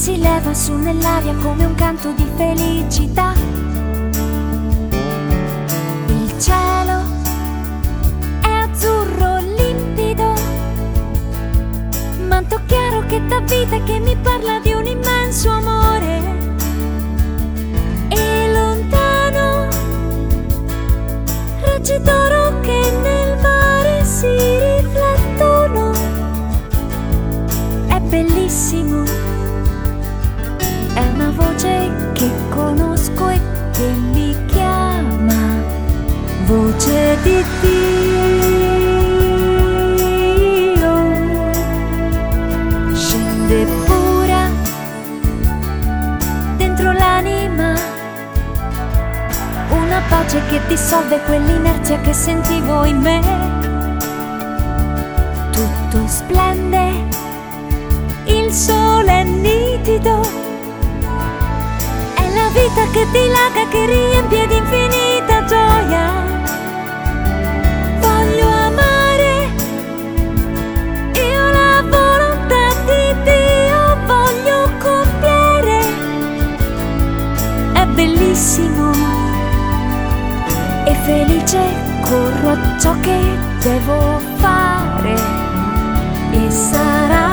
si leva su nell'aria come un canto di felicità. Il cielo è azzurro limpido, manto chiaro che dà vita e che mi parla di un immenso amore. E lontano raggi d'oro che nel mare si riflettono. È bellissimo, è una voce che conosco e che mi chiama, voce di Dio. Scende pura dentro l'anima, una pace che dissolve quell'inerzia che sentivo in me. Tutto splende, il sole è nitido, è la vita che dilaga, che riempie di infinita gioia. Voglio amare, io la volontà di Dio voglio compiere. È bellissimo e felice, corro a ciò che devo fare e sarà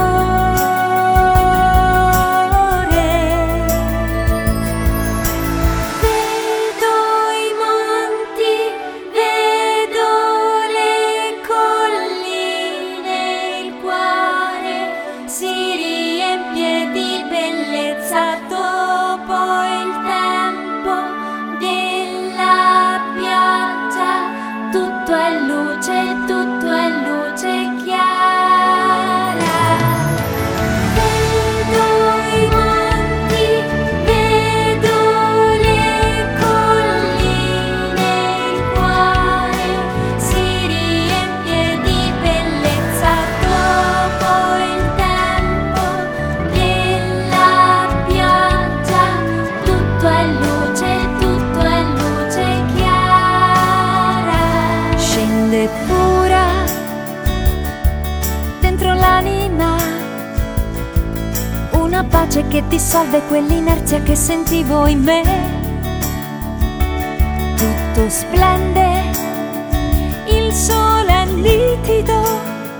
dopo il tempo della pioggia. Tutto è luce chiara. Vedo i monti, vedo le colline, il cuore si riempie di bellezza dopo il tempo della pioggia. Tutto è luce chiara. Scende pura dentro l'anima, una pace che dissolve quell'inerzia che sentivo in me. Tutto splende, il sole è nitido,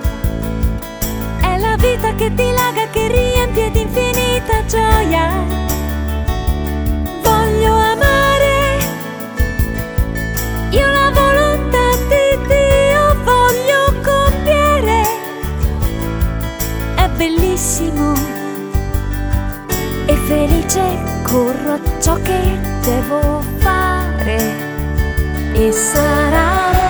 è la vita che dilaga, che riempie di infinita gioia. Voglio amare, io la volontà di Dio voglio compiere. È bellissimo e felice, corro a ciò che devo fare e sarà